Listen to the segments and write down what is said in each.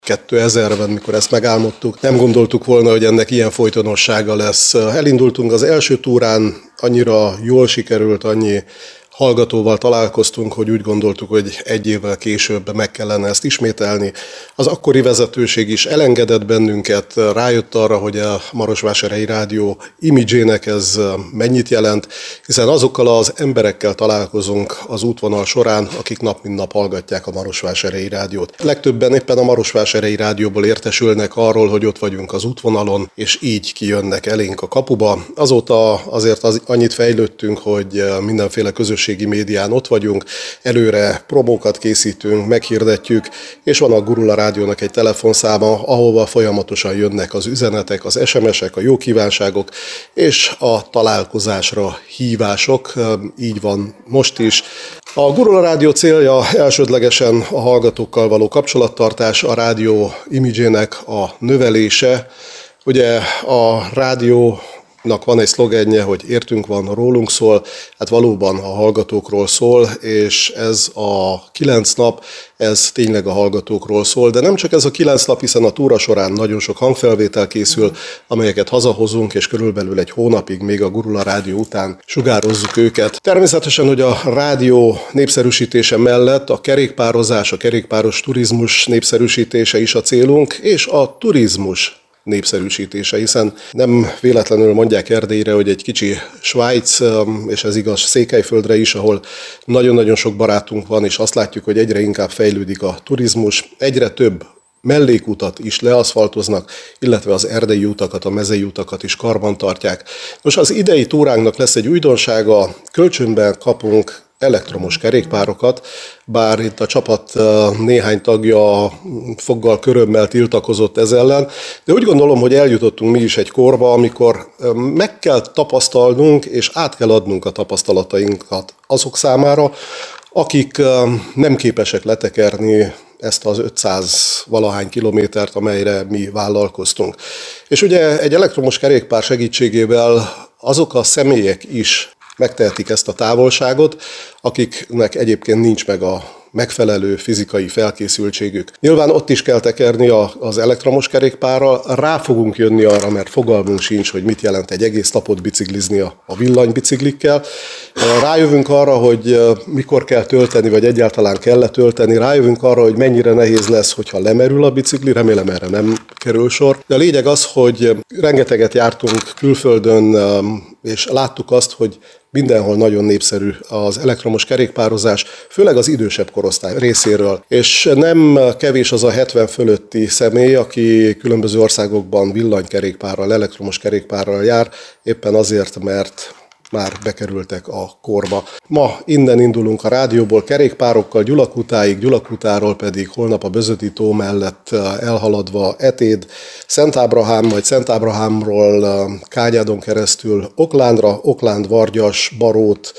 2000-ben, mikor ezt megálmodtuk, nem gondoltuk volna, hogy ennek ilyen folytonossága lesz. Elindultunk az első túrán, annyira jól sikerült, annyi hallgatóval találkoztunk, hogy úgy gondoltuk, hogy egy évvel később meg kellene ezt ismételni. Az akkori vezetőség is elengedett bennünket, rájött arra, hogy a Marosvásárhelyi Rádió imidzsének ez mennyit jelent, hiszen azokkal az emberekkel találkozunk az útvonal során, akik nap mint nap hallgatják a Marosvásárhelyi Rádiót. Legtöbben éppen a Marosvásárhelyi Rádióból értesülnek arról, hogy ott vagyunk az útvonalon, és így kijönnek elénk a kapuba. Azóta azért annyit fejlődtünk, hogy mindenféle közösségi médián ott vagyunk, előre promókat készítünk, meghirdetjük, és van a Gurula Rádiónak egy telefonszáma, ahova folyamatosan jönnek az üzenetek, az SMS-ek, a jó kívánságok, és a találkozásra hívások, így van most is. A Gurula Rádió célja elsődlegesen a hallgatókkal való kapcsolattartás, a rádió imidzsének a növelése. Ugye a rádiónak van egy szlogenje, hogy értünk van, rólunk szól, hát valóban a hallgatókról szól, és ez a 9 nap, ez tényleg a hallgatókról szól, de nem csak ez a 9 nap, hiszen a túra során nagyon sok hangfelvétel készül, amelyeket hazahozunk, és körülbelül egy hónapig még a Gurula Rádió után sugározzuk őket. Természetesen, hogy a rádió népszerűsítése mellett a kerékpározás, a kerékpáros turizmus népszerűsítése is a célunk, és a turizmus népszerűsítése, hiszen nem véletlenül mondják Erdélyre, hogy egy kicsi Svájc, és ez igaz Székelyföldre is, ahol nagyon-nagyon sok barátunk van, és azt látjuk, hogy egyre inkább fejlődik a turizmus, egyre több mellékutat is leaszfaltoznak, illetve az erdei utakat, a mezei utakat is karbantartják. Most az idei túránknak lesz egy újdonsága, kölcsönben kapunk elektromos kerékpárokat, bár itt a csapat néhány tagja foggal körömmel tiltakozott ez ellen, de úgy gondolom, hogy eljutottunk mi is egy korba, amikor meg kell tapasztalnunk, és át kell adnunk a tapasztalatainkat azok számára, akik nem képesek letekerni ezt az 500 valahány kilométert, amelyre mi vállalkoztunk. És ugye egy elektromos kerékpár segítségével azok a személyek is megtehetik ezt a távolságot, akiknek egyébként nincs meg a megfelelő fizikai felkészültségük. Nyilván ott is kell tekerni az elektromos kerékpárral, rá fogunk jönni arra, mert fogalmunk sincs, hogy mit jelent egy egész napot biciklizni a villanybiciklikkel. Rájövünk arra, hogy mikor kell tölteni, vagy egyáltalán kell tölteni, rájövünk arra, hogy mennyire nehéz lesz, hogyha lemerül a bicikli, remélem erre nem kerül sor. De a lényeg az, hogy rengeteget jártunk külföldön, és láttuk azt, hogy mindenhol nagyon népszerű az elektromos kerékpározás, főleg az idősebb korosztály részéről. És nem kevés az a 70 fölötti személy, aki különböző országokban villanykerékpárral, elektromos kerékpárral jár, éppen azért, mert már bekerültek a korba. Ma innen indulunk a rádióból kerékpárokkal Gyulakutáig, Gyulakutáról pedig holnap a Bözödi tó mellett elhaladva Etéd, Szent Ábrahám, majd Szent Ábrahámról Kágyádon keresztül Oklándra, Oklánd, Vargyas, Barót,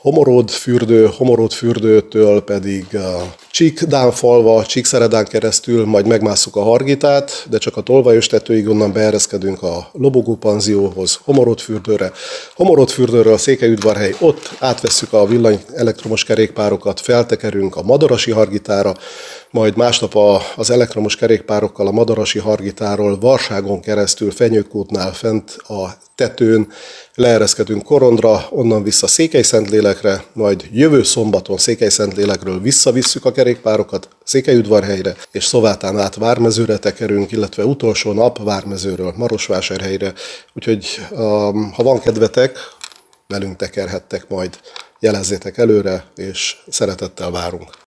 Homoródfürdőtől pedig Csíkdánfalva, Csíkszeredán keresztül, majd megmásszuk a Hargitát, de csak a Tolvajos tetőig, onnan beereszkedünk a Lobogó panzióhoz, Homoródfürdőről Székelyudvarhely, ott átvesszük a villany elektromos kerékpárokat, feltekerünk a Madarasi Hargitára, majd másnap az elektromos kerékpárokkal a Madarasi Hargitáról Varságon keresztül Fenyőkútnál fent a tetőn leereszkedünk Korondra, onnan vissza Székely-Szentlélekre, majd jövő szombaton Székely-Szentlélekről visszavisszük a kerékpárokat Székelyudvarhelyre, és Szovátán át Vármezőre tekerünk, illetve utolsó nap Vármezőről Marosvásárhelyre. Úgyhogy ha van kedvetek, velünk tekerhettek majd, jelezzétek előre, és szeretettel várunk.